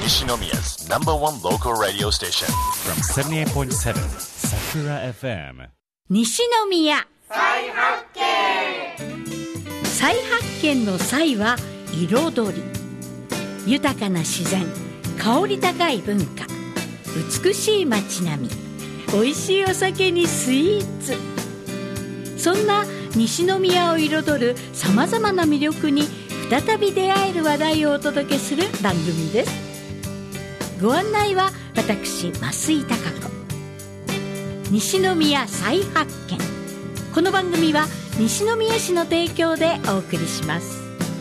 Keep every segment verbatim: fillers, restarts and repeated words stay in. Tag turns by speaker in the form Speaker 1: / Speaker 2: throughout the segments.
Speaker 1: 西宮's number one local radio station
Speaker 2: from seventy-eight point seven Sakura エフエム
Speaker 3: 西宮
Speaker 4: 再発見。
Speaker 3: 再発見の再は彩り、豊かな自然、香り高い文化、美しい街並み、美味しいお酒にスイーツ、そんな西宮を彩るさまざまな魅力に再び出会える話題をお届けする番組です。ご案内は私増井貴子。西宮再発見、この番組は西宮市の提供でお送りします。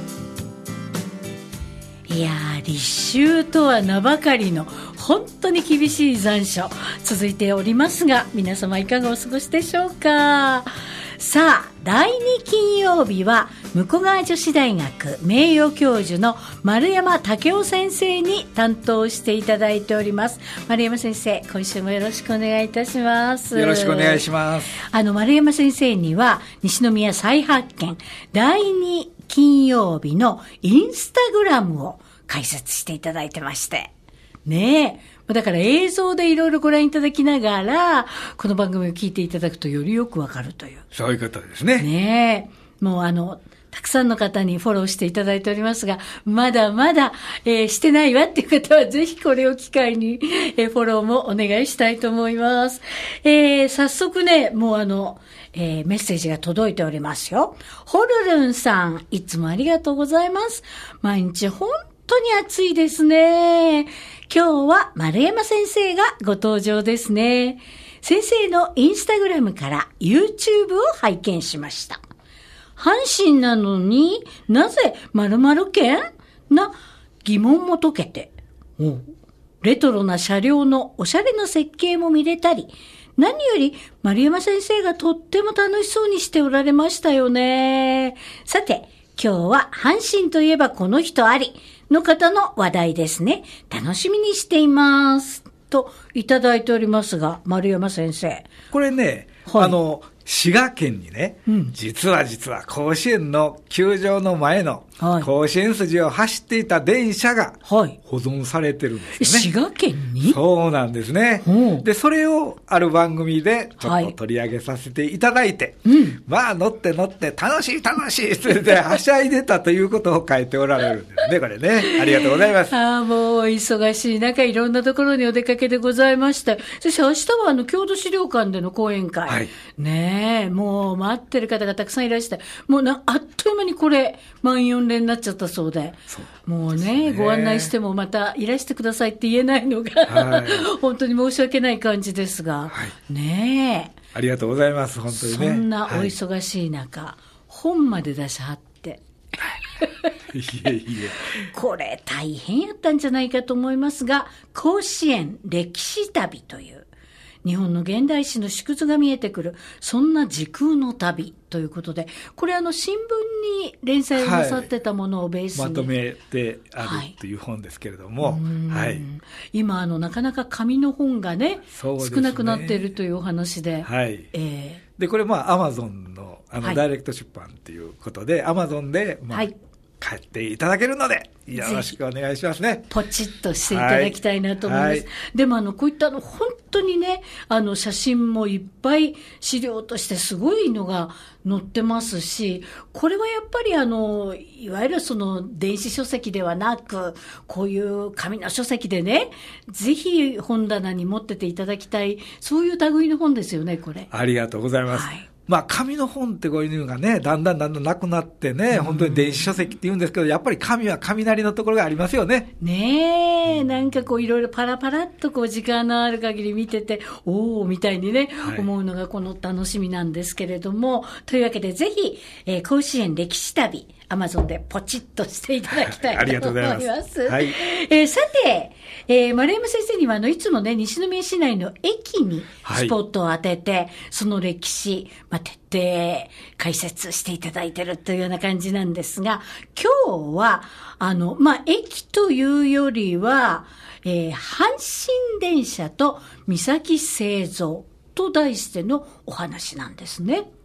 Speaker 3: いやー、立秋とは名ばかりの本当に厳しい残暑続いておりますが、皆様いかがお過ごしでしょうか。さあ、だいに金曜日は武庫川女子大学名誉教授の丸山武夫先生に担当していただいております。丸山先生、今週もよろしくお願いいたします。
Speaker 5: よろしくお願いします。
Speaker 3: あの丸山先生には西宮再発見だいに金曜日のインスタグラムを解説していただいてましてねえ、だから映像でいろいろご覧いただきながらこの番組を聞いていただくとよりよくわかるという、
Speaker 5: そういうことですね。
Speaker 3: ねえ、もうあのたくさんの方にフォローしていただいておりますが、まだまだ、えー、してないわっていう方はぜひこれを機会に、えー、フォローもお願いしたいと思います。えー、早速ね、もうあの、えー、メッセージが届いておりますよ。ホルルンさん、いつもありがとうございます。毎日本当に暑いですね。今日は丸山先生がご登場ですね。先生のインスタグラムから YouTube を拝見しました。阪神なのになぜ〇〇県な疑問も解けて、レトロな車両のおしゃれな設計も見れたり、何より丸山先生がとっても楽しそうにしておられましたよね。さて、今日は阪神といえばこの人ありの方の話題ですね。楽しみにしていますといただいておりますが、丸山先生、
Speaker 5: これね、はい、あの滋賀県にね、うん、実は実は甲子園の球場の前の甲子園筋を走っていた電車が保存されてるんですよね。
Speaker 3: 滋賀県に？
Speaker 5: そうなんですね。で、それをある番組でちょっと取り上げさせていただいて、はい、うん、まあ乗って乗って楽しい楽しいってはしゃいでたということを書いておられるんですね、これね。ありがとうございます。
Speaker 3: ああ、もう忙しい中いろんなところにお出かけでございました。そして明日はあの郷土資料館での講演会、はい、ねえ、もう待ってる方がたくさんいらして、もうなあっという間にこれ満員御礼になっちゃったそうで、そうもう ね, ねご案内してもまたいらしてくださいって言えないのが、はい、本当に申し訳ない感じですが、はい、ねえ、
Speaker 5: ありがとうございます。本当にね、
Speaker 3: そんなお忙しい中、はい、本まで出しはって
Speaker 5: いえいえ
Speaker 3: これ大変やったんじゃないかと思いますが、甲子園歴史旅という日本の現代史の縮図が見えてくる、そんな時空の旅ということで、これあの新聞に連載をなさってたものをベースに、
Speaker 5: はい、まとめてあるという本ですけれども、はい、
Speaker 3: 今あのなかなか紙の本が ね, ね少なくなっているというお話で、
Speaker 5: はい、えー、でこれまあアマゾンのあの、はい、ダイレクト出版ということでアマゾンで、まあ、はい、買っていただけるのでよろしくお願いしますね。
Speaker 3: ポチッとしていただきたいなと思います。はいはい、でもあのこういったの本当にね、あの写真もいっぱい資料としてすごいのが載ってますし、これはやっぱりあのいわゆるその電子書籍ではなく、こういう紙の書籍でね、ぜひ本棚に持ってていただきたい、そういう類の本ですよね、これ。
Speaker 5: ありがとうございます。はい、まあ、紙の本ってこういうのがね、だんだんだんだんなくなってね、本当に電子書籍って言うんですけど、やっぱり紙は紙なりのところがありますよね。
Speaker 3: ねえ、なんかこういろいろパラパラっとこう時間のある限り見てて、おーみたいにね、はい、思うのがこの楽しみなんですけれども、というわけでぜひ、えー、甲子園歴史旅、アマゾンでポチッとしていただきたいと思います。ありがとうございます。はい、えー、さて、えー、丸山先生にはあのいつもね、西宮市内の駅にスポットを当てて、はい、その歴史、まあ、徹底解説していただいているというような感じなんですが、今日はあの、まあ、駅というよりは、えー、阪神電車と三崎製造と題してのお話なんですね。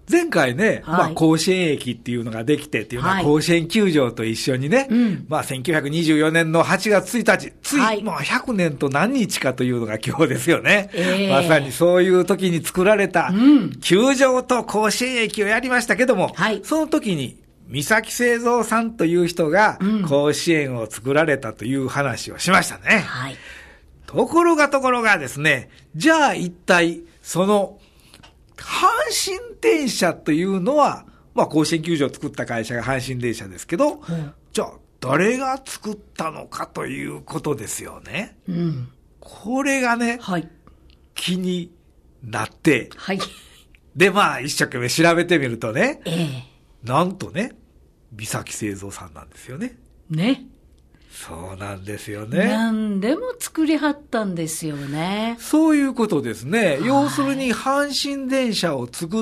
Speaker 5: 前回ね、
Speaker 3: はい、
Speaker 5: まあ甲子園駅っていうのができてっていうのは、はい、甲子園球場と一緒にね、うん、まあせんきゅうひゃくにじゅうよねんのはちがつついたち、つい、はい、もうひゃくねんと何日かというのが今日ですよね。えー、まさにそういう時に作られた、球場と甲子園駅をやりましたけども、はい、その時に、三崎製造さんという人が甲子園を作られたという話をしましたね。はい、ところがところがですね、じゃあ一体その阪神電車というのは、まあ甲子園球場を作った会社が阪神電車ですけど、うん、じゃあ誰が作ったのかということですよね。うん、これがね、はい、気になって、はい、でまあ一生懸命調べてみるとね、えー、なんとね、三崎製造さんなんですよね。ね。そうなんですよね。
Speaker 3: 何でも作りはったんですよね。
Speaker 5: そういうことですね。要するに阪神電車を作って、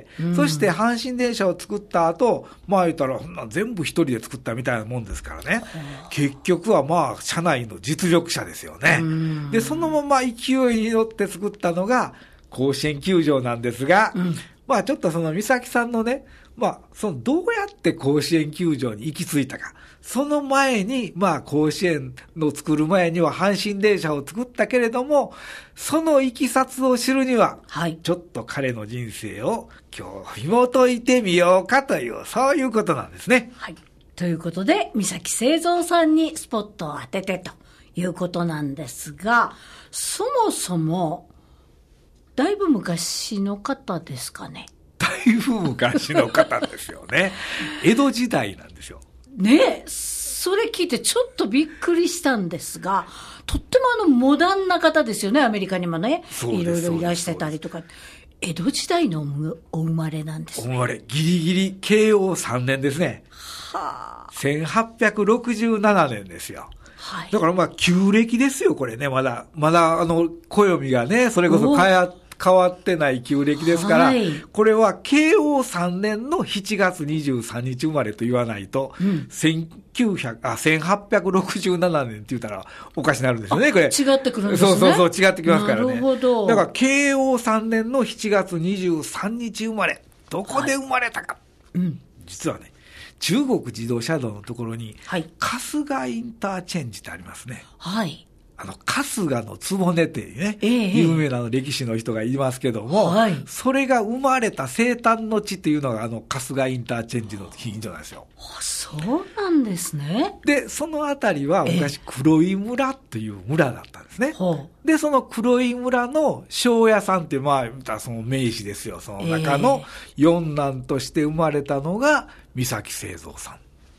Speaker 5: うん、そして阪神電車を作った後、まあ言ったら全部一人で作ったみたいなもんですからね。結局はまあ社内の実力者ですよね。うん、で、そのまま勢いに乗って作ったのが甲子園球場なんですが、うん、まあちょっとその三崎さんのね、まあ、その、どうやって甲子園球場に行き着いたか。その前に、まあ、甲子園の作る前には阪神電車を作ったけれども、その行きさつを知るには、はい、ちょっと彼の人生を今日紐解いてみようかという、そういうことなんですね。
Speaker 3: はい。ということで、三崎製造さんにスポットを当ててということなんですが、そもそも、だいぶ昔の方ですかね。
Speaker 5: だいぶ昔の方ですよね。江戸時代なんですよ。
Speaker 3: ねえ、それ聞いてちょっとびっくりしたんですが、とってもあのモダンな方ですよね、アメリカにもね。いろいろいらしてたりとか。江戸時代のお生まれなんですね。
Speaker 5: お生まれ、ギリギリ慶応さんねんですね。はあ。せんはっぴゃくろくじゅうななねんですよ。はい。だからまあ旧暦ですよ、これね、まだ。まだあの、暦がね、それこそ変わって、変わってない旧暦ですから、はい、これは慶応さんねんのしちがつにじゅうさんにち生まれと言わないと、うん、せんきゅうひゃく、あ、せんはっぴゃくろくじゅうななねんって言ったらおかしになるんですよね、これ。
Speaker 3: 違ってくるんですね。
Speaker 5: そうそうそう、違ってきますからね。
Speaker 3: なるほど。
Speaker 5: だから慶応さんねんのしちがつにじゅうさんにち生まれ。どこで生まれたか。はい、うん、実はね、中国自動車道のところに、はい、春日インターチェンジってありますね。はい。あの、春日の局っていうね、えー、有名なの歴史の人がいますけども、はい、それが生まれた生誕の地っていうのが、あの、春日インターチェンジの近所なんですよ。
Speaker 3: あ、そうなんですね。
Speaker 5: で、そのあたりは昔、黒井村という村だったんですね。えー、で、その黒井村の庄屋さんっていう、まあ、その名士ですよ。その中の四男として生まれたのが、三崎製造さん。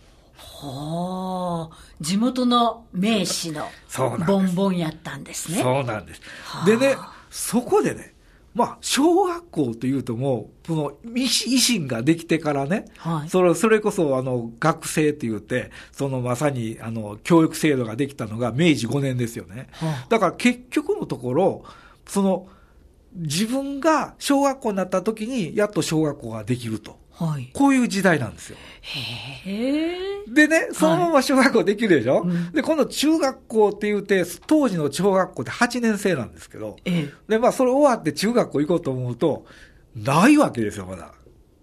Speaker 3: はあ、地元の名士のボンボンやったんですね。
Speaker 5: そうなんです。でね、そこでね、まあ、小学校というともう、その維新ができてからね、はい、それ、それこそあの、学生って言って、そのまさにあの、教育制度ができたのが明治ごねんですよね。はあ、だから結局のところ、その、自分が小学校になった時に、やっと小学校ができると。はい、こういう時代なんですよ。へー。でね、そのまま小学校できるでしょ、はい、うん、で、今度中学校って言うて、当時の小学校ってはちねんせいなんですけど、ええ、で、まあ、それ終わって中学校行こうと思うと、ないわけですよ、まだ。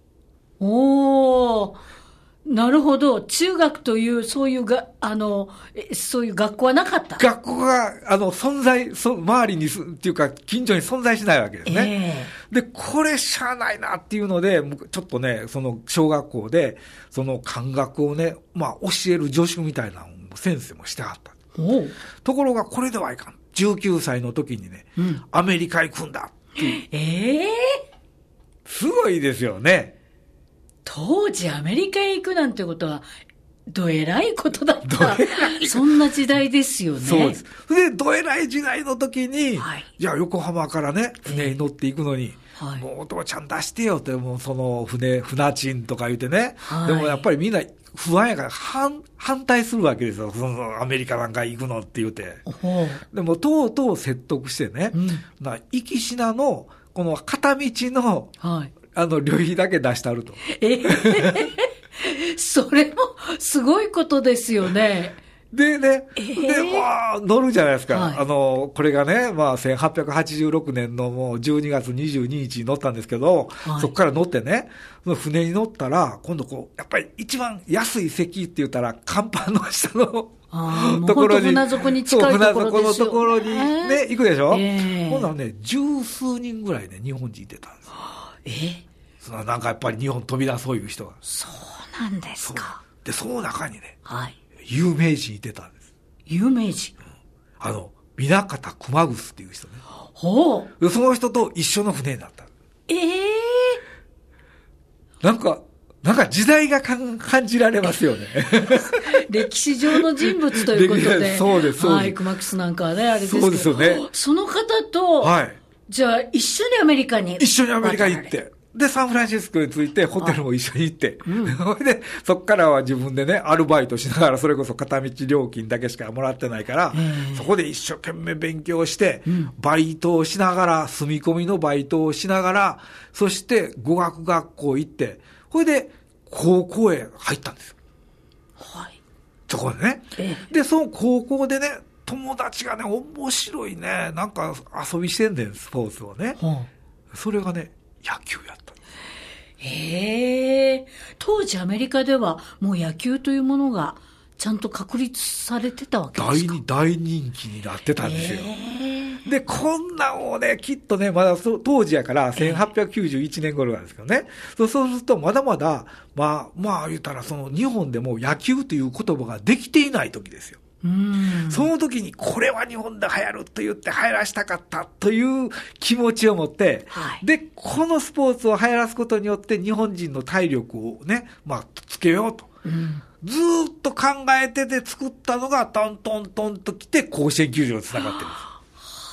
Speaker 3: おー。なるほど。中学という、そういうが、あの、そういう学校はなかった。
Speaker 5: 学校が、あの、存在、そ周りにす、っていうか、近所に存在しないわけですね。えー、で、これしゃあないなっていうので、ちょっとね、その、小学校で、その、漢学をね、まあ、教える助手みたいなのを先生もしてはった。ところが、これではいかん。じゅうきゅうさいの時にね、うん、アメリカ行くんだっていう。ええー、すごいですよね。
Speaker 3: 当時アメリカへ行くなんてことは、どえらいことだった。そんな時代ですよね。
Speaker 5: そうです。で、どえらい時代の時に、はい、じゃあ横浜からね、船に乗っていくのに、えーはい、もうお父ちゃん出してよって、もうその船、船賃とか言ってね、はい、でもやっぱりみんな不安やから反、反対するわけですよ。そのアメリカなんか行くのって言って。でもとうとう説得してね、うん、な行きしなの、この片道の、はい、あの、旅費だけ出してあると。
Speaker 3: えー、それもすごいことですよね。
Speaker 5: でね、
Speaker 3: えー、
Speaker 5: で、まあ、乗るじゃないですか。
Speaker 3: はい、
Speaker 5: あの、これがね、まあ、せんはっぴゃくはちじゅうろくねんのもうじゅうにがつにじゅうににちに乗ったんですけど、はい、そこから乗ってね、その船に乗ったら、今度こう、やっぱり一番安い席って言ったら、甲板の下のところに、
Speaker 3: 船底に近いところですよ、ね。
Speaker 5: そう、船底のところにね、行くでしょ、
Speaker 3: えー、
Speaker 5: ほんならね、十数人ぐらいね、日本人いてたんですよ。
Speaker 3: えー、
Speaker 5: そのなんかやっぱり日本飛び出そういう人が。
Speaker 3: そうなんですか。
Speaker 5: で、その中にね、
Speaker 3: はい、
Speaker 5: 有名人いてたんです。
Speaker 3: 有名人、
Speaker 5: うん、あの、南方熊楠っていう人ね。
Speaker 3: ほう。
Speaker 5: その人と一緒の船になった。
Speaker 3: ええ
Speaker 5: ー。なんか、なんか時代がかん感じられますよね。
Speaker 3: 歴史上の人物ということで。
Speaker 5: そうです、そうです。
Speaker 3: はい、熊楠なんかはね、あれですけど。
Speaker 5: そうですよね。
Speaker 3: その方と、はい。じゃあ、一緒にアメリカに。
Speaker 5: 一緒にアメリカ行って。で、サンフランシスコに着いて、ホテルも一緒に行って、はい、うん、で、そっからは自分でね、アルバイトしながら、それこそ片道料金だけしかもらってないから、そこで一生懸命勉強して、うん、バイトをしながら、住み込みのバイトをしながら、そして語学学校行って、それで高校へ入ったんですよ。はい。そこでね。で、その高校でね、友達がね、面白いね、なんか遊びしてんねん、スポーツをね。うん、それがね、野球やった。
Speaker 3: へえ。当時アメリカではもう野球というものがちゃんと確立されてたわけですか？
Speaker 5: 大、大人気になってたんですよ。で、こんなんをね、きっとね、まだ当時やからせんはっぴゃくきゅうじゅういちねん頃なんですけどね。そうするとまだまだ、まあ、まあ言ったらその日本でも野球という言葉ができていない時ですよ。うんその時にこれは日本で流行ると言って流行らしたかったという気持ちを持って、はい、で、このスポーツを流行らすことによって日本人の体力をね、まあ、つけようと。うん、ずーっと考えてて作ったのがトントントンと来て甲子園球場につながってるんです。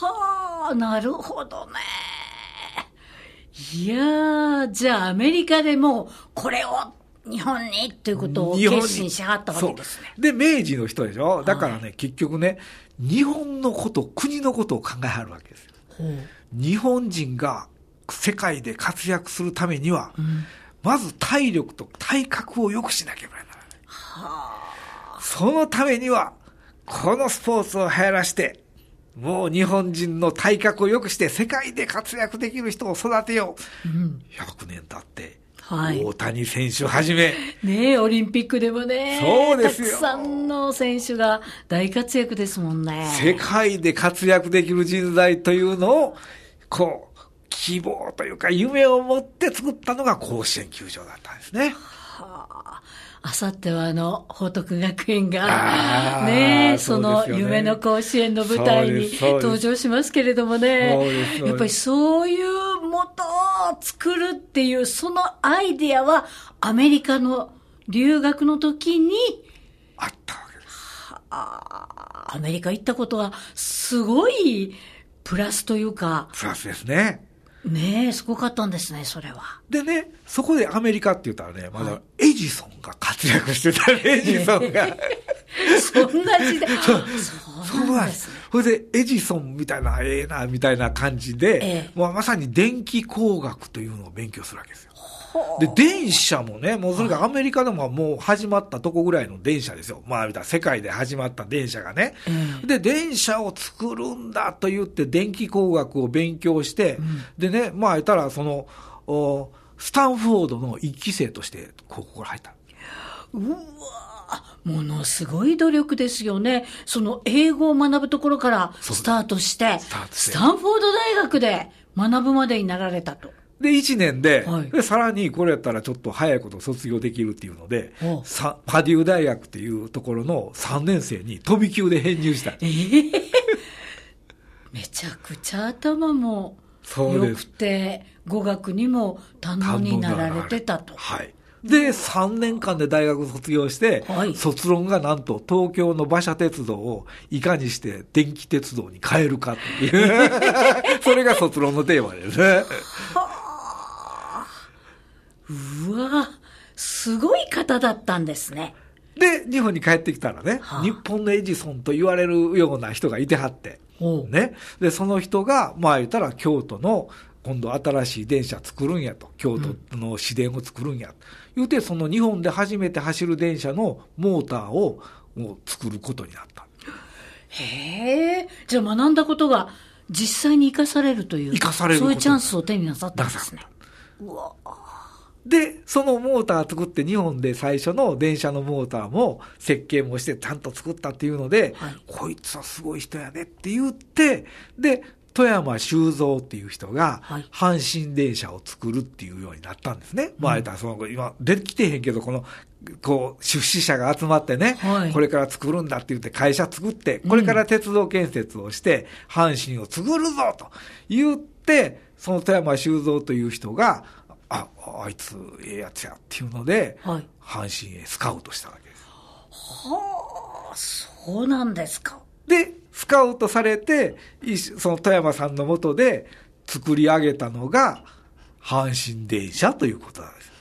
Speaker 3: はあ、なるほどね。いやー、じゃあアメリカでもこれを日本にっていうことを決心しはったわけですね。
Speaker 5: で、明治の人でしょ。だからね、はい、結局ね、日本のこと、国のことを考えはるわけですよ。日本人が世界で活躍するためには、うん、まず体力と体格を良くしなければならない。はあ、そのためには、このスポーツを流行らして、もう日本人の体格を良くして世界で活躍できる人を育てよう。うん、ひゃくねん経って、はい、大谷選手をはじめ。
Speaker 3: ねえ、オリンピックでもね。そうですよ。たくさんの選手が大活躍ですもんね。
Speaker 5: 世界で活躍できる人材というのを、こう、希望というか夢を持って作ったのが甲子園球場だったんですね。は
Speaker 3: あ。あさってはあの、報徳学園が、ねえ、その夢の甲子園の舞台に登場しますけれどもね。やっぱりそういうもとを作るっていう、そのアイデアはアメリカの留学の時に
Speaker 5: あったわけです。は
Speaker 3: あ、アメリカ行ったことはすごいプラスというか。
Speaker 5: プラスですね。
Speaker 3: ねえ、すごかったんですね、それは。
Speaker 5: でね、そこでアメリカって言ったらね、まだエジソンが活躍してた、ね、エジソンが。
Speaker 3: そんな時代。そう
Speaker 5: そうなんですね。それでエジソンみたいな、ええな、みたいな感じで、ええ、まあ、まさに電気工学というのを勉強するわけですよ。で、電車もね、もうそれがアメリカでももう始まったとこぐらいの電車ですよ。まあ、世界で始まった電車がね。うん、で、電車を作るんだと言って電気工学を勉強して、うん、でね、まあ、言ったら、その、スタンフォードの一期生として、ここから入った。
Speaker 3: うわものすごい努力ですよね。その英語を学ぶところからスタートして、スタスタンフォード大学で学ぶまでになられたと。
Speaker 5: で、いちねんで、はい、で、さらにこれやったらちょっと早いこと卒業できるっていうので、さパデュー大学っていうところのさんねん生に飛び級で編入した。えー、
Speaker 3: めちゃくちゃ頭も良くて、語学にも堪能になられてたと。
Speaker 5: はい。で、さんねんかんで大学卒業して、はい、卒論がなんと東京の馬車鉄道をいかにして電気鉄道に変えるかっていう。それが卒論のテーマですね。
Speaker 3: うわ、すごい方だったんですね。
Speaker 5: で、日本に帰ってきたらね、はあ、日本のエジソンと言われるような人がいてはって、ね。で、その人が、まあ言ったら京都の今度新しい電車作るんやと。京都の市電を作るんやと。言うて、その日本で初めて走る電車のモーターをを作ることになった。
Speaker 3: へえ。じゃあ学んだことが実際に生かされるという、
Speaker 5: 生かされること、
Speaker 3: そういうチャンスを手になさったんですね。うわ。
Speaker 5: で、そのモーター作って日本で最初の電車のモーターも設計もしてちゃんと作ったっていうので、はい、こいつはすごい人やねって言って、で、富山修造っていう人が阪神電車を作るっていうようになったんですね。はい、まあ、言ったらその今出てきてへんけど、この、こう、出資者が集まってね、はい、これから作るんだって言って会社作って、これから鉄道建設をして、阪神を作るぞと言って、その富山修造という人が、あ、あいつええやつやっていうので、はい、阪神へスカウトしたわけです。
Speaker 3: はあ、そうなんですか。
Speaker 5: で、スカウトされて、その富山さんの下で作り上げたのが阪神電車ということなんです。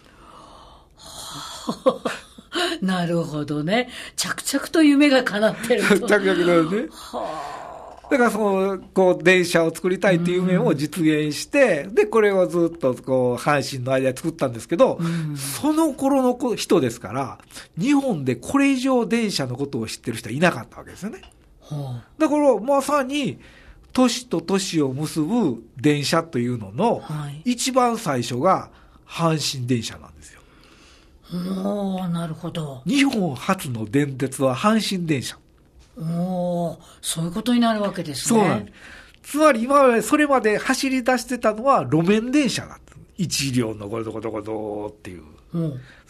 Speaker 3: はあ、なるほどね。着々と夢が叶ってると。
Speaker 5: 着々とね。はあ。だからその、こう、電車を作りたいっていう夢を実現して、で、これをずっと、こう、阪神の間で作ったんですけど、その頃の人ですから、日本でこれ以上電車のことを知ってる人はいなかったわけですよね。だから、まさに、都市と都市を結ぶ電車というのの、一番最初が阪神電車なんですよ。
Speaker 3: おー、なるほど。
Speaker 5: 日本初の電鉄は阪神電車。
Speaker 3: おー、そういうことになるわけですね。
Speaker 5: そうなんです。つまり今までそれまで走り出してたのは路面電車だった。一両のゴロゴロゴロゴロっていう。うん、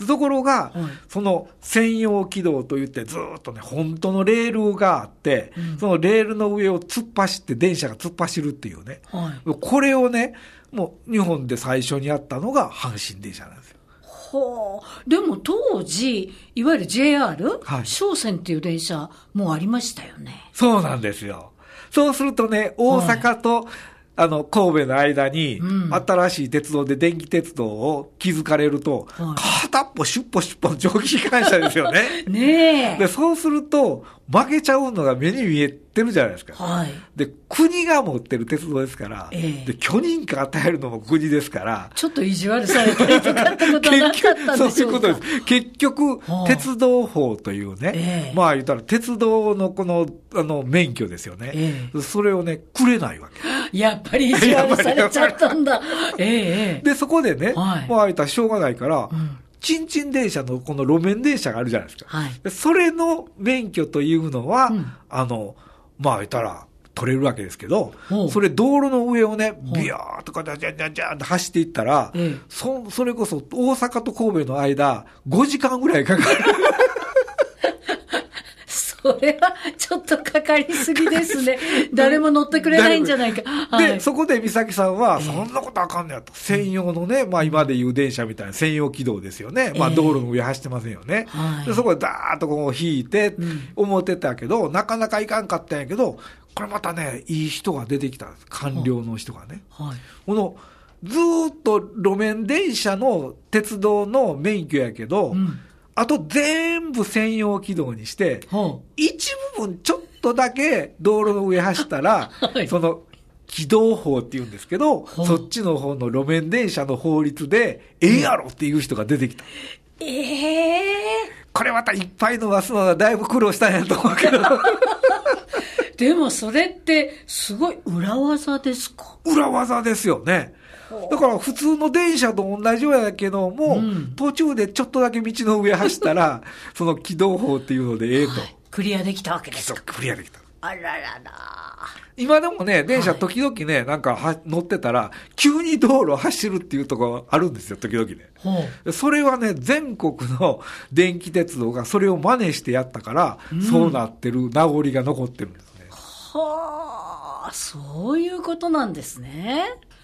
Speaker 5: ところが、はい、その専用軌道といってずっとね、本当のレールがあって、うん、そのレールの上を突っ走って電車が突っ走るっていうね。はい、これをね、もう日本で最初にやったのが阪神電車なんですよ。
Speaker 3: はあ、でも当時、いわゆる ジェイアール、はい、商船っていう電車もありましたよね。
Speaker 5: そうなんですよ。そうするとね、大阪と、はい、あの、神戸の間に、新しい鉄道で電気鉄道を築かれると、はい、片っぽシュッポシュッポの蒸気機関車ですよね。
Speaker 3: ねえ。
Speaker 5: で、そうすると、負けちゃうのが目に見えてるじゃないですか。はい。で、国が持ってる鉄道ですから、ええ、で、許認可与えるのも国ですから、
Speaker 3: ちょっと意地悪されたりとかってことはなかったんでしょうか。そういうことです。
Speaker 5: 結局、鉄道法というね、ええ、まあ言ったら鉄道のこの、あの、免許ですよね。ええ、それをね、くれないわけ。
Speaker 3: やっぱり意地悪されちゃったんだ。ええ。
Speaker 5: で、そこでね、はい、まあ言ったらしょうがないから、うん、ちんちん電車のこの路面電車があるじゃないですか。はい、でそれの免許というのは、うん、あの、まあ言ったら取れるわけですけど、それ道路の上をね、ビヤーとかジャジャジャジャって走っていったら、ええ、そ、それこそ大阪と神戸の間、ごじかんぐらいかかる。
Speaker 3: それはちょっとかかりすぎですね。誰も乗ってくれないんじゃないか。
Speaker 5: で、はい、そこで美咲さんは、そんなことあかんねやと。専用のね、まあ今でいう電車みたいな専用軌道ですよね。まあ道路の上走ってませんよね。はい、でそこでダーッとこう引いて、思ってたけど、なかなかいかんかったんやけど、これまたね、いい人が出てきたんです。官僚の人がね。はい、この、ずーっと路面電車の鉄道の免許やけど、うんあと全部専用軌道にして、はあ、一部分ちょっとだけ道路の上走ったら、はい、その軌道法って言うんですけど、はあ、そっちの方の路面電車の法律で、ええやろっていう人が出てきた。
Speaker 3: ええー、
Speaker 5: これまたいっぱい伸ばすのがだいぶ苦労したんやと思うけど。
Speaker 3: でもそれってすごい裏技ですか？
Speaker 5: 裏技ですよね。だから普通の電車と同じようやけども、うん、途中でちょっとだけ道の上走ったら、その軌道法っていうのでええと、はい。
Speaker 3: クリアできたわけですか？
Speaker 5: クリアできた。
Speaker 3: あららら。
Speaker 5: 今でもね、電車時々ね、はい、なんかは乗ってたら、急に道路走るっていうところあるんですよ、時々ね。うん、それはね、全国の電気鉄道がそれを真似してやったから、うん、そうなってる名残が残ってるんですね。
Speaker 3: はあ、そういうことなんですね。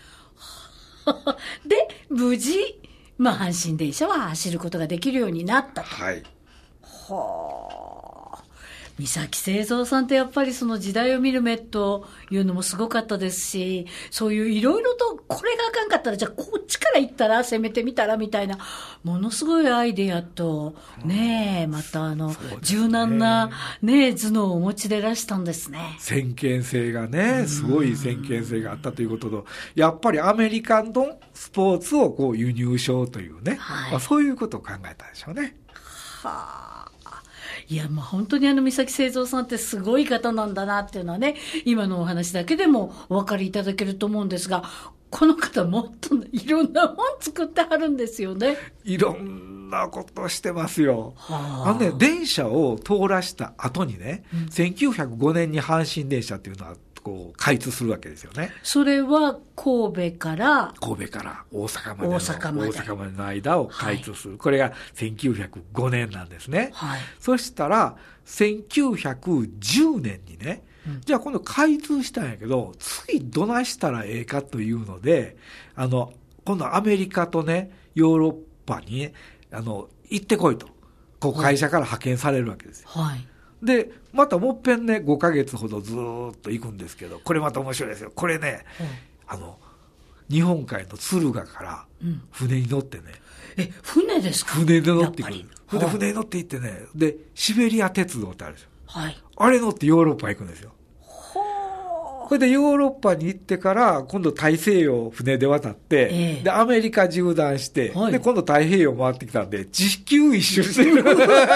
Speaker 3: で、無事、まあ、阪神電車は走ることができるようになったと。はい。はあ。三崎製造さんってやっぱりその時代を見る目というのもすごかったですし、そういういろいろとこれがあかんかったら、じゃあこっちから行ったら攻めてみたらみたいな、ものすごいアイデアと、ねえ、またあの、ね、柔軟なね、頭脳をお持ちでいらしたんですね。
Speaker 5: 先見性がね、すごい先見性があったということと、やっぱりアメリカのスポーツをこう輸入しようというね、はい、まあ、そういうことを考えたでしょうね。はあ。
Speaker 3: いや、まあ本当にあの三崎清三さんってすごい方なんだなっていうのはね、今のお話だけでもお分かりいただけると思うんですが、この方もっといろんな本作ってはるんですよね。
Speaker 5: いろんなことしてますよ。
Speaker 3: はあ、
Speaker 5: あのね、電車を通らした後にね、うん、せんきゅうひゃくごねんに阪神電車っていうのはこう開通するわけですよね。
Speaker 3: それは神戸から
Speaker 5: 神戸から大阪までの
Speaker 3: 大阪まで
Speaker 5: 大阪までの間を開通する、はい、これがせんきゅうひゃくごねんなんですね、
Speaker 3: はい、
Speaker 5: そしたらせんきゅうひゃくじゅうねんにね、うん、じゃあ今度開通したんやけど次どないしたらええかというので、あの今度アメリカとねヨーロッパに、ね、あの行ってこいとこう会社から派遣されるわけですよ、
Speaker 3: はい、
Speaker 5: でまたもっぺんねごかげつほどずーっと行くんですけど、これまた面白いですよ。これね、うん、あの日本海の敦賀から船に乗ってね、
Speaker 3: うん、え船ですか？
Speaker 5: 船で乗ってくる。で船に乗って行ってね、でシベリア鉄道ってあるでしょ、
Speaker 3: はい、
Speaker 5: あれ乗ってヨーロッパ行くんですよ。これでヨーロッパに行ってから今度大西洋船で渡って、えー、でアメリカ縦断して、はい、で今度太平洋回ってきたんで地球一周してる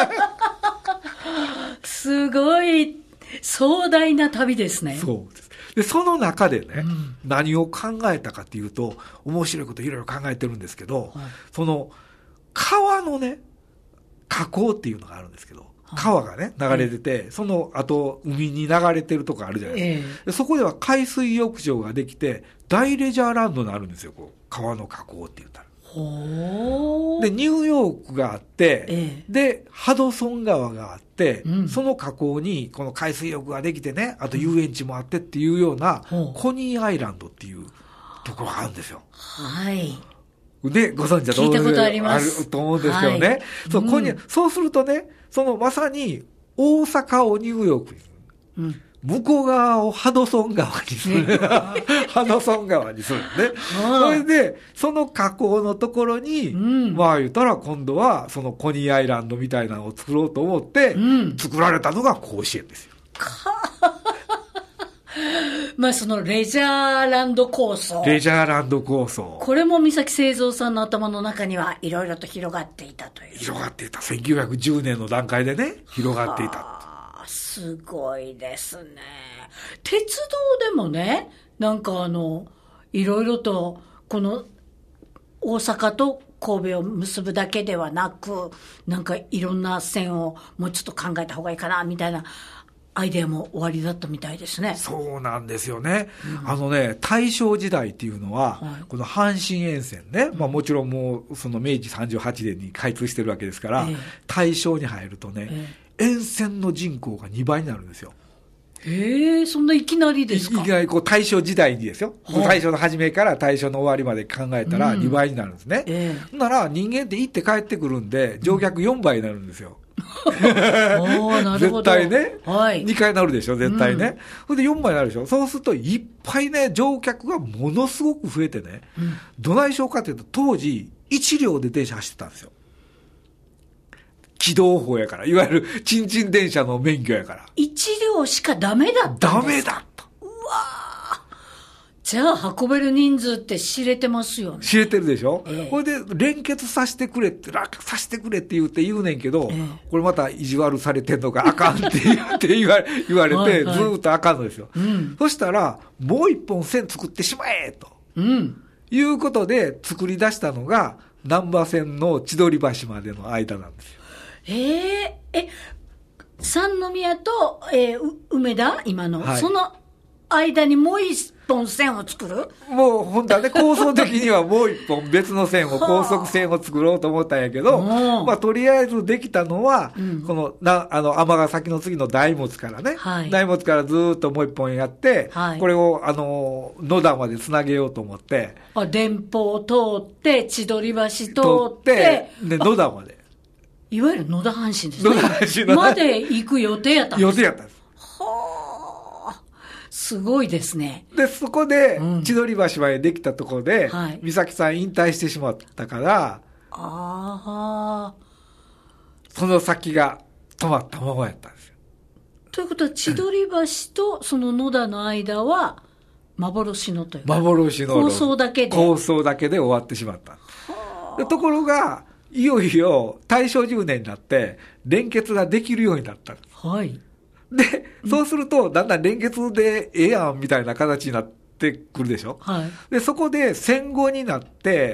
Speaker 3: すごい壮大な旅ですね。
Speaker 5: そうです。でその中でね、うん、何を考えたかっていうと面白いこといろいろ考えてるんですけど、はい、その川のね河口っていうのがあるんですけど、川がね流れてて、えー、その後海に流れてるとこあるじゃないですか、えー、でそこでは海水浴場ができて大レジャーランドになるんですよ。こう川の河口って言ったら
Speaker 3: ほ
Speaker 5: でニューヨークがあって、
Speaker 3: えー、
Speaker 5: でハドソン川があって、
Speaker 3: うん、
Speaker 5: その河口にこの海水浴ができてね、あと遊園地もあってっていうような、うん、コニーアイランドっていうところがあるんですよ。
Speaker 3: はい
Speaker 5: でご存知だと
Speaker 3: 聞いたことあります。
Speaker 5: あると思うんですけどね、はい、そう、コニー、うん、そうするとね、そのまさに大阪をニューヨークにする、うん、向こう側をハドソン川にするハドソン川にするねそれでその河口のところに、うん、まあ言ったら今度はそのコニーアイランドみたいなのを作ろうと思って、うん、作られたのが甲子園ですよ
Speaker 3: まあそのレジャーランド構想
Speaker 5: レジャーランド構想
Speaker 3: これも三崎清三さんの頭の中にはいろいろと広がっていたという
Speaker 5: 広がっていたせんきゅうひゃくじゅうねんの段階でね広がっていた。
Speaker 3: すごいですね。鉄道でもねなんかあのいろいろとこの大阪と神戸を結ぶだけではなくなんかいろんな線をもうちょっと考えた方がいいかなみたいなアイデアも終わりだったみたいですね。
Speaker 5: そうなんですよね、うん、あのね大正時代っていうのは、はい、この阪神沿線ね、まあ、もちろんもうその明治さんじゅうはちねんに開通してるわけですから、えー、大正に入るとね、えー、沿線の人口がにばいになるんですよ。
Speaker 3: へえ、そんないきなりですか？
Speaker 5: いきなりこう大正時代にですよ、はあ、大正の初めから大正の終わりまで考えたらにばいになるんですね、うんえー、なら人間って行って帰ってくるんで乗客よんばいになるんですよ、
Speaker 3: おーなるほど
Speaker 5: 絶対ね、
Speaker 3: はい、
Speaker 5: にかいなるでしょ絶対ね、うん、それでよんばいになるでしょ。そうするといっぱいね乗客がものすごく増えてね、うん、どないしようかっていうと当時いち両で電車走ってたんですよ。軌道法やからいわゆるチンチン電車の免許やから
Speaker 3: いち両しかダメだったんですか？
Speaker 5: ダメだった。
Speaker 3: うわじゃあ運べる人数って知れてますよね。
Speaker 5: 知れてるでしょ、えー、これで連結させてくれって楽させてくれって言って言うねんけど、えー、これまた意地悪されてんのかあかんって言って言われ言われてはい、はい、ずーっとあかんのですよ、うん、そしたらもう一本線作ってしまえと、うん、いうことで作り出したのが難波線の千鳥橋までの間なんですよ。
Speaker 3: えー、え三宮と、えー、梅田今の、はい、その間にもう一本線を作る？
Speaker 5: もう本当はね構想的にはもう一本別の線を高速線を作ろうと思ったんやけどまあとりあえずできたのは、うん、このなあの尼崎の次の大物からね、はい、大物からずーっともう一本やって、はい、これをあの野田までつなげようと思って
Speaker 3: あ電報を通って千鳥橋通って通
Speaker 5: ってで野田まで
Speaker 3: いわゆる野田阪神ですね。野田阪神まで行く予定やったんです。
Speaker 5: 予定やったんです。
Speaker 3: はあ、すごいですね。
Speaker 5: で、そこで、千鳥橋までできたところで、うんはい、美咲さん引退してしまったから、
Speaker 3: あ
Speaker 5: その先が止まったままやったんですよ。
Speaker 3: ということは、千鳥橋とその野田の間は、幻のというか、
Speaker 5: 幻の
Speaker 3: 構想だけで。
Speaker 5: 構想だけで終わってしまった。でところが、 いよいよ大正じゅうねんになって連結ができるようになったんです。
Speaker 3: はい。
Speaker 5: で、そうするとだんだん連結でええやんみたいな形になってくるでしょ。
Speaker 3: はい。
Speaker 5: で、そこで戦後になって、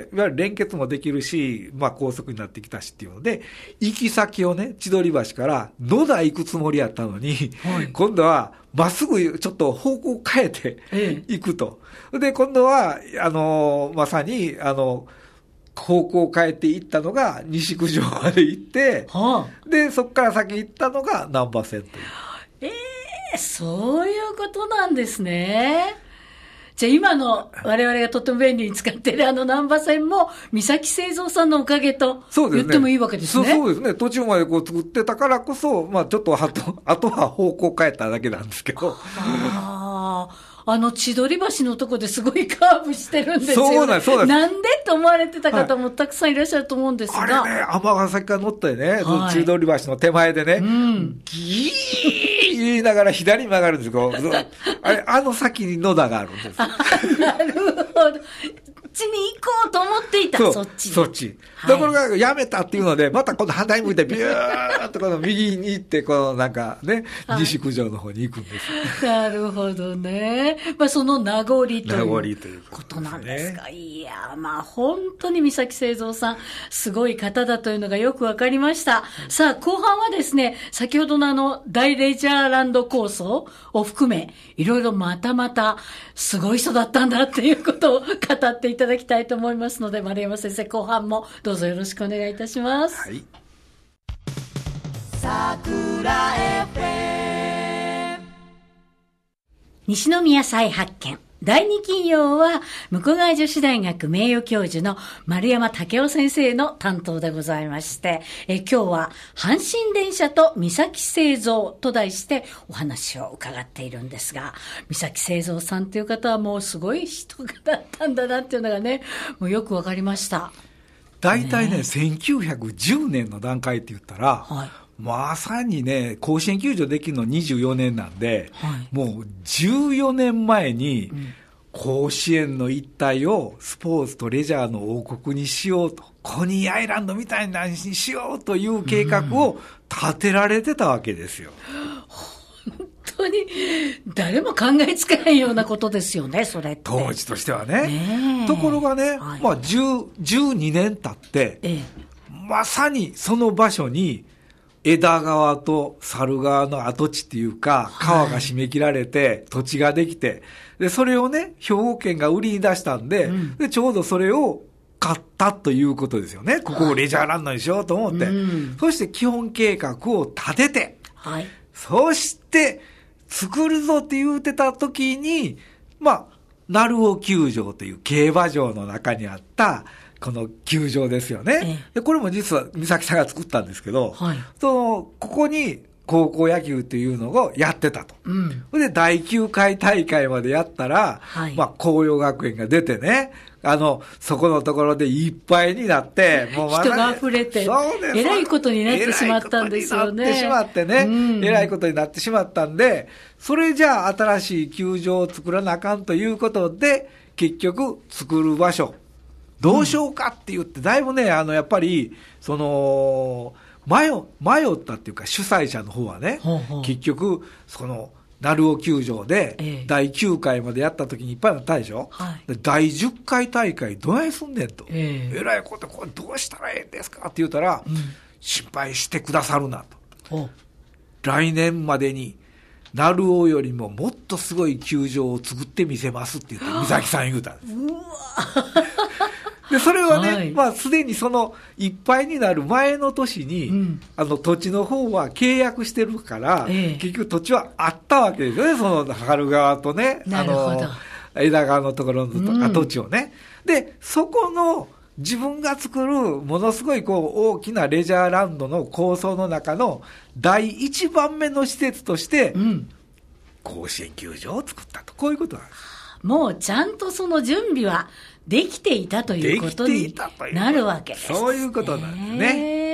Speaker 5: いわゆる連結もできるし、まあ高速になってきたしっていうので、行き先をね、千鳥橋から野田行くつもりやったのに、はい、今度はまっすぐちょっと方向を変えて行くと。ええ、で、今度は、あの、まさに、あの、方向を変えていったのが西九条まで行って、はあ、で、そこから先行ったのが難波線という。
Speaker 3: ええー、そういうことなんですね。じゃあ今の我々がとても便利に使っているあの難波線も三崎製造さんのおかげと言ってもいいわけですね。
Speaker 5: そうですね。途中までこう作ってたからこそ、まあちょっとあと、あとは方向変えただけなんですけど。
Speaker 3: ああ。あの千鳥橋のとこですごいカーブしてるんですよ、ね。
Speaker 5: そうなんです、そうなんです。
Speaker 3: なんでと思われてた方もたくさんいらっしゃると思うんですが。
Speaker 5: あれね、尼崎から乗ってね、はい、千鳥橋の手前でね、うん、ギー言いながら左に曲がるんですよ。あれ、あの先に野田があるんです。
Speaker 3: なるほど。こっちに行こうと思っていた、そ, そっち。
Speaker 5: そっち。ところが、やめたっていうので、また今度反対向いて、ビューッとこの右に行って、このなんかね、はい、西九条の方に行くんです。
Speaker 3: なるほどね。まあ、その名残という
Speaker 5: 名残という
Speaker 3: ことなんですか。いや、まあ、本当に三崎製造さん、すごい方だというのがよくわかりました。さあ、後半はですね、先ほどのあの、大レジャーランド構想を含め、いろいろまたまた、すごい人だったんだっていうことを語っていただきたいと思いますので、丸山先生、後半もどうぞよろしくお願いいたします。はい。桜 エフエム 西宮再発見。だいに金曜は、向こう側女子大学名誉教授の丸山武夫先生の担当でございまして、え今日は、阪神電車と三崎製造と題してお話を伺っているんですが、三崎製造さんという方はもうすごい人だったんだなっていうのがね、もうよくわかりました。
Speaker 5: 大体ね、ねせんきゅうひゃくじゅうねんの段階って言ったら、はい、まさにね、甲子園球場できるのにじゅうよねんなんで、はい、もうじゅうよねんまえに、甲子園の一帯をスポーツとレジャーの王国にしようと、コニーアイランドみたいなにしようという計画を立てられてたわけですよ。
Speaker 3: 本当に誰も考えつかないようなことですよね、それって。
Speaker 5: 当時としてはね。ねところがね、はい、まあじゅう、じゅうにねん経って、ええ、まさにその場所に枝川と猿川の跡地っていうか、川が締め切られて、土地ができて、で、それをね、兵庫県が売りに出したんで、うん、で、ちょうどそれを買ったということですよね。ここをレジャーランドにしようと思って。うん、そして基本計画を立てて、はい、そして、作るぞって言うてた時に、まあ、鳴尾球場という競馬場の中にあった、この球場ですよね。ええ、でこれも実は三崎さんが作ったんですけど、はい、そのここに高校野球っていうのをやってたと。うん、でだいきゅうかい大会までやったら、はい、まあ紅葉学園が出てね、あのそこのところでいっぱいになって、
Speaker 3: もうま、人が溢れて、えらいことになってしまったんですよね。
Speaker 5: えらいことになってしまってね、うん、えらいことになってしまったんで、それじゃあ新しい球場を作らなあかんということで、結局作る場所。どうしようかって言って、だいぶね、あの、やっぱり、その、迷、迷ったっていうか、主催者の方はね、ほうほう結局、その、鳴尾球場で、だいきゅうかいまでやった時にいっぱいなったでしょ、はい、だいじゅっかい大会どないすんねんと。ええ、えらいこと、これどうしたらええんですかって言ったら、うん、心配してくださるなと。来年までに、鳴尾よりももっとすごい球場を作ってみせますって言って、三崎さん言うたんです。うわで、それはね、はい、まあ、すでにその、いっぱいになる前の年に、うん、あの、土地の方は契約してるから、ええ、結局土地はあったわけですよね、その、春川とね、あの、枝川のところの跡地をね、うん。で、そこの、自分が作る、ものすごい、こう、大きなレジャーランドの構想の中の、第一番目の施設として、うん、甲子園球場を作ったと。こういうことなんです。
Speaker 3: もう、ちゃんとその準備は、できていたということになるわけです、ね。
Speaker 5: そういうことなんですね。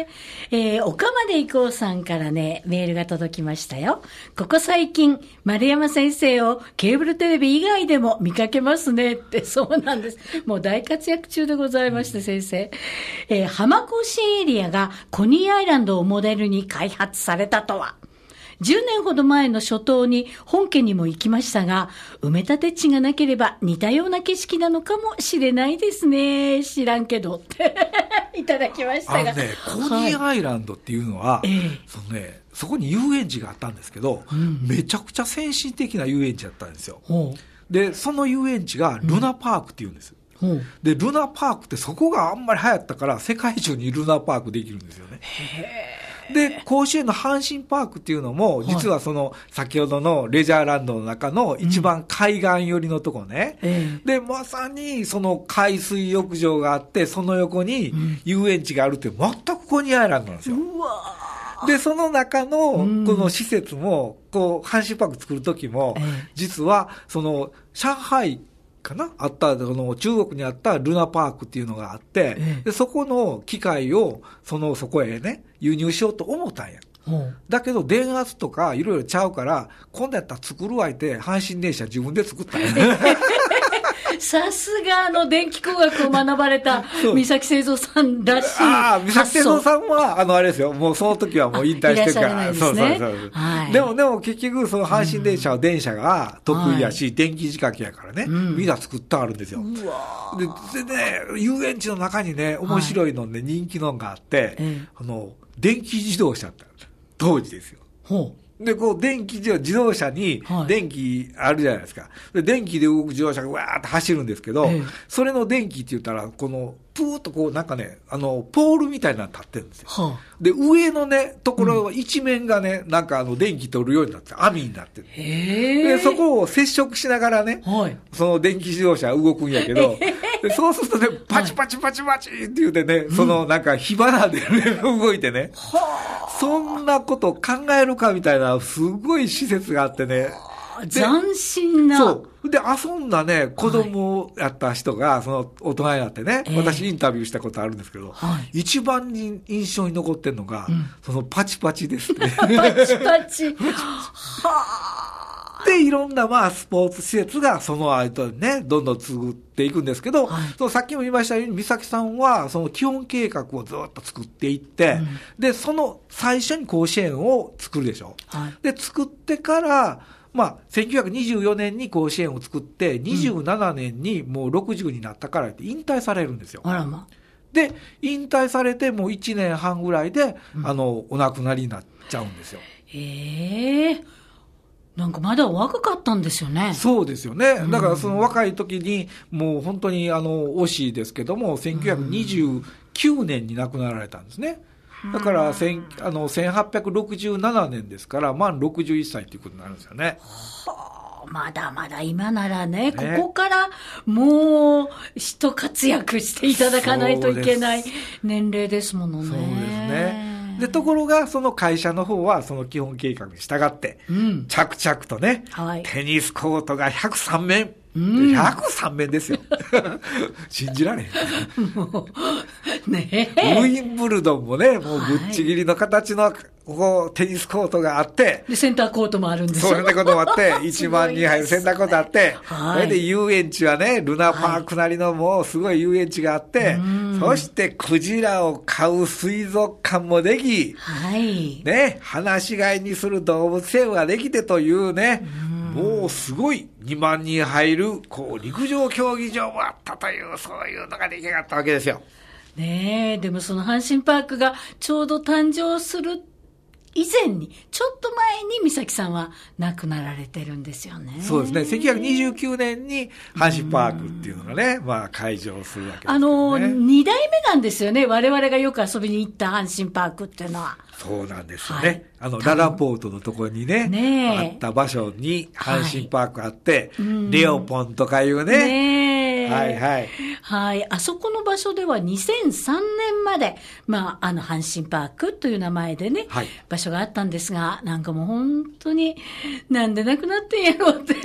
Speaker 3: えー、岡まで行こうさんからね、メールが届きましたよ。ここ最近、丸山先生をケーブルテレビ以外でも見かけますねって、そうなんです。もう大活躍中でございまして、先生。えー、浜甲子園エリアがコニーアイランドをモデルに開発されたとは。じゅうねんほど前の初冬に本家にも行きましたが、埋め立て地がなければ似たような景色なのかもしれないですね。知らんけどっていただきましたが。
Speaker 5: あのね、コニーアイランドっていうのは、はい、そのね、そこに遊園地があったんですけど、うん、めちゃくちゃ先進的な遊園地だったんですよ。で、その遊園地がルナパークっていうんです。うん、で、ルナパークってそこがあんまり流行ったから、世界中にルナパークできるんですよね。へー。で、甲子園の阪神パークっていうのも、実はその、先ほどのレジャーランドの中の一番海岸寄りのとこね。うん、で、まさにその海水浴場があって、その横に遊園地があるって、全くコニーアイランドなんですよ。うわで、その中の、この施設も、こう、阪神パーク作るときも、実は、その、上海、かなあった、その中国にあったルナパークっていうのがあって、ええ、でそこの機械を、その、そこへね、輸入しようと思ったんや。うん、だけど、電圧とかいろいろちゃうから、今度やったら作るわいて、阪神電車自分で作ったんや。
Speaker 3: さすがあの電気工学を学ばれた三崎製造さんらしい。
Speaker 5: ああ、三崎製造さんは、あの、あれですよ。もうその時はもう引退してるから。
Speaker 3: いらっしゃらないですね。
Speaker 5: そうそうそう。はい、でも、でも結局、その阪神電車は電車が得意やし、はい、電気仕掛けやからね、うん、みんな作ってあるんですよ。うわで、でね、遊園地の中にね、面白いので、ね、人気のがあって、はい、あの、電気自動車って当時ですよ。ほうで、こう、電気自動車に、電気あるじゃないですか。はい、で、電気で動く自動車がわーって走るんですけど、ええ、それの電気って言ったら、この、ぷーっとこう、なんかね、あの、ポールみたいなの立ってるんですよ。はあ、で、上のね、ところ、一面がね、うん、なんかあの、電気取るようになって、網になってる。へで、そこを接触しながらね、はい、その電気自動車は動くんやけど、でそうするとね、パチパチパチパチって言ってね、はい、そのなんか火花で、ね、動いてね、はあ、そんなこと考えるかみたいな、すごい施設があってね、
Speaker 3: 斬新な。
Speaker 5: そう。で、遊んだね、子供やった人が、はい、その大人になってね、えー、私インタビューしたことあるんですけど、はい、一番に印象に残ってるのが、うん、そのパチパチですね。
Speaker 3: パチパチ。は
Speaker 5: で、いろんなまあスポーツ施設がその間にね、どんどん作っていくんですけど、はい、そのさっきも言いましたように、美咲さんはその基本計画をずっと作っていって、うん、で、その最初に甲子園を作るでしょ。はい、で、作ってから、まあ、せんきゅうひゃくにじゅうよねんに甲子園を作って、にじゅうななねんにもうろくじゅうになったからって引退されるんですよ。
Speaker 3: あらま。
Speaker 5: で、引退されてもういちねんはんぐらいで、うん、あの、お亡くなりになっちゃうんですよ。
Speaker 3: へえ。なんかまだ若かったんですよね。
Speaker 5: そうですよね。だからその若い時に、もう本当にあの、惜しいですけども、せんきゅうひゃくにじゅうきゅうねんに亡くなられたんですね。だから、あの、せんはっぴゃくろくじゅうななねんですから、満ろくじゅういっさいということになるんですよね。
Speaker 3: はあ、まだまだ今ならね、ねここからもう、一活躍していただかないといけない年齢ですものね。
Speaker 5: そうですね。で、ところが、その会社の方は、その基本計画に従って、うん、着々とね、はい、テニスコートがひゃくさんめん。うん、ひゃくさんめんですよ。信じられへん。もうね、ウィンブルドンもね、もうぶっちぎりの形の、こう、テニスコートがあって、
Speaker 3: で、センターコートもあるんですよ。
Speaker 5: そういうこともあって、いちまんにん入るセンターコートあって、はい、それで遊園地はね、ルナパークなりのもうすごい遊園地があって、はい、そしてクジラを飼う水族館もでき、はい、ね、放し飼いにする動物園ができてというね、うもうすごいにまんにん入る、こう、陸上競技場もあったという、そういうのが出来上がったわけですよ。
Speaker 3: ねえ、でもその阪神パークがちょうど誕生する以前に、ちょっと前に美咲さんは亡くなられてるんですよね。
Speaker 5: そうですね。せんきゅうひゃくにじゅうきゅうねんに阪神パークっていうのがね、まあ開場するわけですよね。
Speaker 3: あの、二代目なんですよね。我々がよく遊びに行った阪神パークっていうのは。
Speaker 5: そうなんですよね。はい、あの、ララポートのところにね、ねあった場所に阪神パークあって、はい、レオポンとかいうね、ねはいはい。
Speaker 3: はい。あそこの場所ではにせんさんねんまで、まあ、あの、阪神パークという名前でね、はい、場所があったんですが、なんかもう本当に、なんでなくなってんやろうって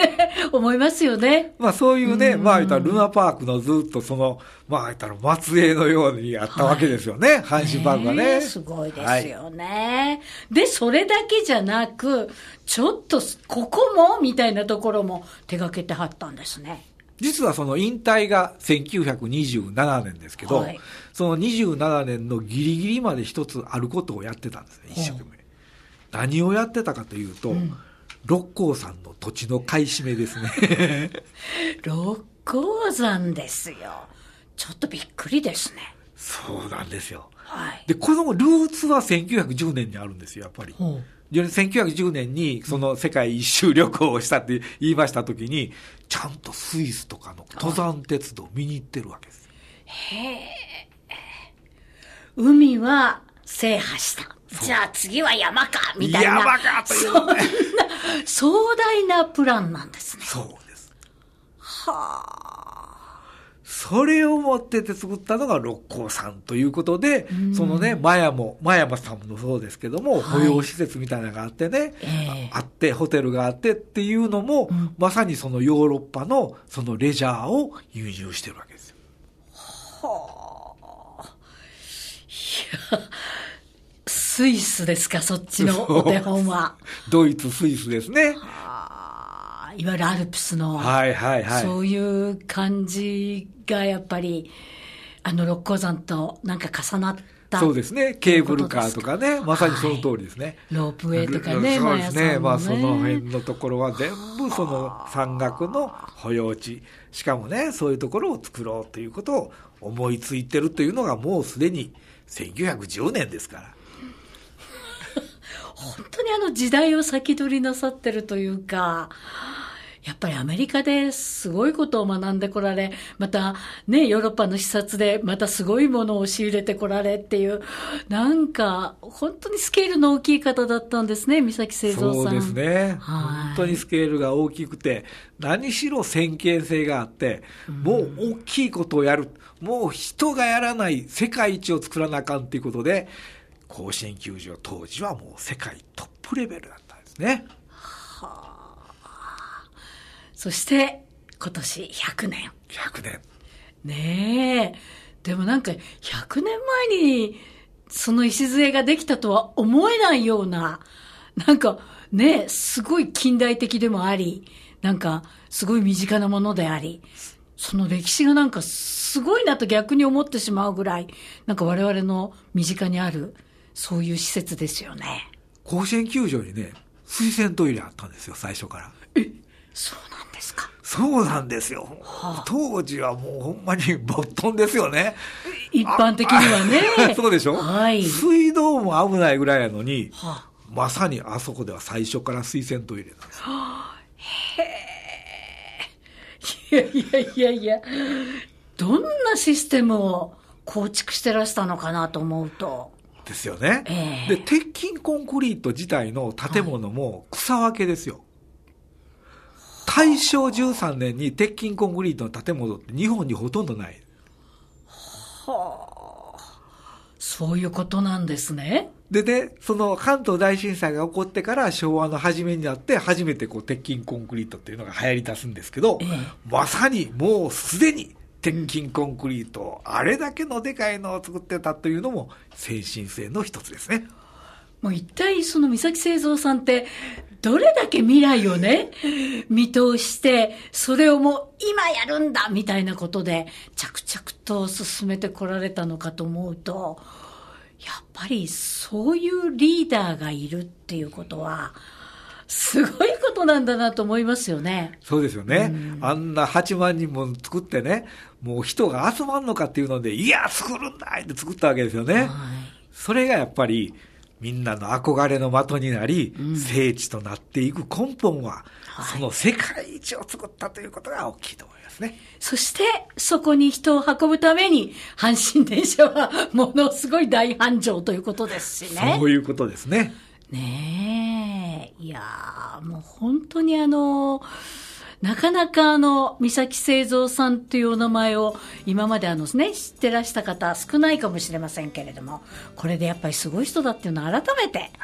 Speaker 3: 思いますよね。
Speaker 5: まあそういうね、まあ言ったらルナパークのずっとその、まあ言ったら末裔のようにあったわけですよね、はい、阪神パークがね。
Speaker 3: すごいですよね、はい。で、それだけじゃなく、ちょっとここもみたいなところも手掛けてはったんですね。
Speaker 5: 実はその引退がせんきゅうひゃくにじゅうななねんですけど、はい、そのにじゅうななねんのギリギリまで一つあることをやってたんですね、一生懸命。何をやってたかというと、うん、六甲山の土地の買い占めですね。
Speaker 3: 六甲山ですよ。ちょっとびっくりですね。
Speaker 5: そうなんですよ。
Speaker 3: はい、
Speaker 5: で、このルーツはせんきゅうひゃくじゅうねんにあるんですよ、やっぱり。うんせんきゅうひゃくじゅうねんにその世界一周旅行をしたって言いましたときに、ちゃんとスイスとかの登山鉄道を見に行ってるわけです。
Speaker 3: へえ。海は制覇した。じゃあ次は山かみたいな。
Speaker 5: 山かという、ね、
Speaker 3: そんな壮大なプランなんですね。
Speaker 5: そうです。
Speaker 3: はあ。
Speaker 5: それを持ってて作ったのが六甲山ということで、そのね、マヤも、マヤマさんもそうですけども、はい、保養施設みたいなのがあってね、えー、あって、ホテルがあってっていうのも、うん、まさにそのヨーロッパのそのレジャーを輸入してるわけですよ。
Speaker 3: はあ。いや、スイスですか、そっちのお手本は。
Speaker 5: ドイツ、スイスですね。
Speaker 3: いわゆるアルプスの、
Speaker 5: はいはいはい、
Speaker 3: そういう感じがやっぱり、あの六甲山となんか重なった。
Speaker 5: そうですね。ケーブルカーとかね、まさにその通りですね。はい、
Speaker 3: ロープウェイとかね、
Speaker 5: そうですね。ねまあその辺のところは全部その山岳の保養地。しかもね、そういうところを作ろうということを思いついてるというのがもうすでにせんきゅうひゃくじゅうねんですから。
Speaker 3: 本当にあの時代を先取りなさってるというか、やっぱりアメリカですごいことを学んでこられ、またね、ヨーロッパの視察でまたすごいものを仕入れてこられっていう、なんか本当にスケールの大きい方だったんですね、三崎清三さん。
Speaker 5: そうですね。本当にスケールが大きくて、何しろ先見性があって、もう大きいことをやる、もう人がやらない世界一を作らなあかんっていうことで、甲子園球場当時はもう世界トップレベルだったんですね。はあ。
Speaker 3: そして今年ひゃくねん。
Speaker 5: ひゃくね
Speaker 3: ん。ねえ。でもなんかひゃくねんまえにその礎ができたとは思えないような、なんかね、すごい近代的でもあり、なんかすごい身近なものであり、その歴史がなんかすごいなと逆に思ってしまうぐらい、なんか我々の身近にあるそういう施設ですよね。
Speaker 5: 甲子園球場にね、水洗トイレあったんですよ、最初から。
Speaker 3: え、そうなんですか。
Speaker 5: そうなんですよ。はあ、当時はもうほんまにぼっとんですよね。
Speaker 3: 一般的にはね。
Speaker 5: そうでしょ、
Speaker 3: はい、
Speaker 5: 水道も危ないぐらいやのに、はあ、まさにあそこでは最初から水洗トイレなんですよ。はあ、
Speaker 3: へえ。いやいやいやいや、どんなシステムを構築してらしたのかなと思うと。
Speaker 5: ですよね、
Speaker 3: えー、
Speaker 5: で鉄筋コンクリート自体の建物も草分けですよ、はい、大正じゅうさんねんに鉄筋コンクリートの建物って日本にほとんどない。
Speaker 3: はあ、そういうことなんですね。
Speaker 5: でね、その関東大震災が起こってから昭和の初めになって初めてこう鉄筋コンクリートっていうのが流行り出すんですけど、えー、まさにもうすでに鉄筋コンクリート、あれだけのでかいのを作ってたというのも先進性の一つですね。
Speaker 3: もう一体その三崎清三さんってどれだけ未来をね見通してそれをもう今やるんだみたいなことで着々と進めてこられたのかと思うと、やっぱりそういうリーダーがいるっていうことはすごいことなんだなと思いますよね。
Speaker 5: そうですよね、うん、あんなはちまんにんも作ってね、もう人が集まんのかっていうので、いや作るんだって作ったわけですよね、はい、それがやっぱりみんなの憧れの的になり、うん、聖地となっていく根本は、はい、その世界一を作ったということが大きいと思いますね。
Speaker 3: そしてそこに人を運ぶために阪神電車はものすごい大繁盛ということですしね。
Speaker 5: そういうことですね。
Speaker 3: ねえ、いやーもう本当にあのなかなかあの三崎清三さんというお名前を今まであのね知ってらした方少ないかもしれませんけれども、これでやっぱりすごい人だっていうのを改めて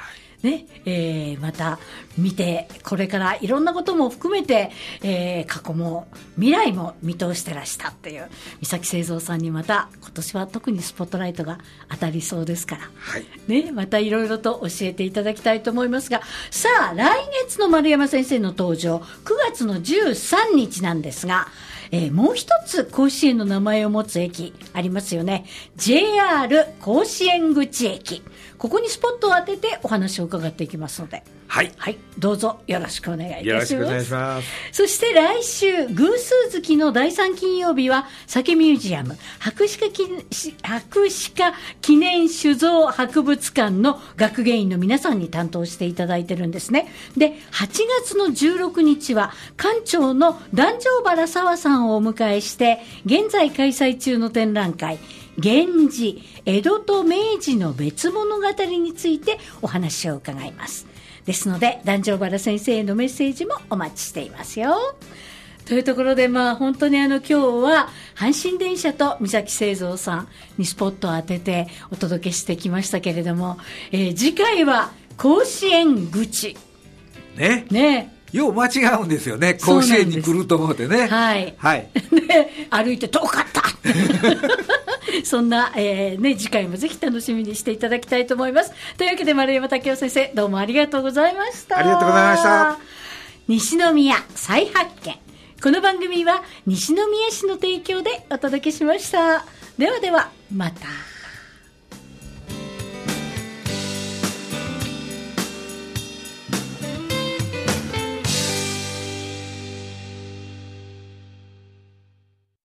Speaker 3: ね、えー、また見て、これからいろんなことも含めて、えー、過去も未来も見通してらしたっていう三崎清三さんにまた今年は特にスポットライトが当たりそうですから、
Speaker 5: はい、
Speaker 3: ね、またいろいろと教えていただきたいと思いますが、さあ来月の丸山先生の登場くがつのじゅうさんにちなんですが、えー、もう一つ甲子園の名前を持つ駅ありますよね。 ジェイアール 甲子園口駅、ここにスポットを当ててお話を伺っていきますので、
Speaker 5: はい、
Speaker 3: はい、どうぞよろしくお願いいたします。
Speaker 5: よろしくお願いします。
Speaker 3: そして来週偶数月のだいさん金曜日は酒ミュージアム博士課博士課記念酒造博物館の学芸員の皆さんに担当していただいてるんですね。ではちがつのじゅうろくにちは館長の壇上原沢さんをお迎えして、現在開催中の展覧会源氏江戸と明治の別物語についてお話を伺います。ですので壇上原先生へのメッセージもお待ちしていますよ。というところで、まあ本当にあの今日は阪神電車と三崎清三さんにスポットを当ててお届けしてきましたけれども、えー、次回は甲子園口
Speaker 5: ね
Speaker 3: ね、
Speaker 5: よう間違うんですよね、甲子園に来ると思ってね。
Speaker 3: はい、
Speaker 5: はい、
Speaker 3: で歩いて遠かったそんな、えーね、次回もぜひ楽しみにしていただきたいと思います。というわけで丸山武雄先生、どうもありがとうございました。
Speaker 5: ありがとうございました。
Speaker 3: 西宮再発見、この番組は西宮市の提供でお届けしました。ではではまた。